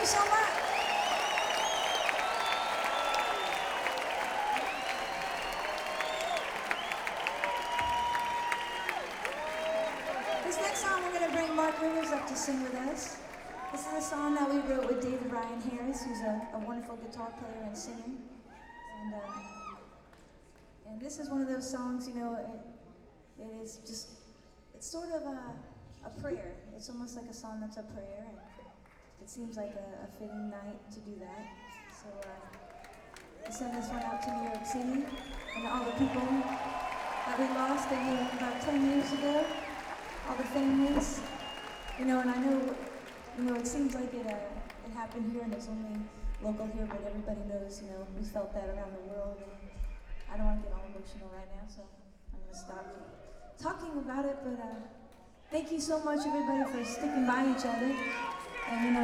you so much. This next song, we're going to bring Mark Rivers up to sing with us. This is a song that we wrote with David Ryan Harris, who's a wonderful guitar player and singer. And this is one of those songs, you know, it is just, it's sort of a prayer. It's almost like a song that's a prayer, and it seems like a fitting night to do that. So I send this one out to New York City and all the people that we lost about 10 years ago, all the families, you know, and I know, you know, it seems like it happened here and it's only local here, but everybody knows, you know, we felt that around the world. And I don't want to get all emotional right now, so I'm going to stop talking about it, but thank you so much, everybody, for sticking by each other. And, you know,